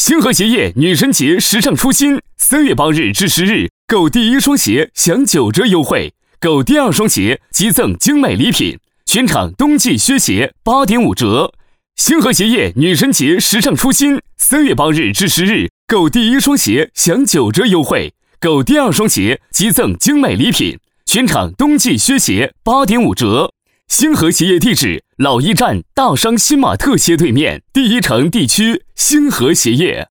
星河鞋业女神节时尚出新，3月8日至10日，购第一双鞋享9折优惠，购第二双鞋即赠精美礼品，全场冬季靴鞋8.5折。星河鞋业女神节时尚出新，3月8日至10日，购第一双鞋享9折优惠，购第二双鞋即赠精美礼品，全场冬季靴鞋8.5折。星河鞋业地址：老驿站大商新玛特斜对面，第一城地区星河鞋业。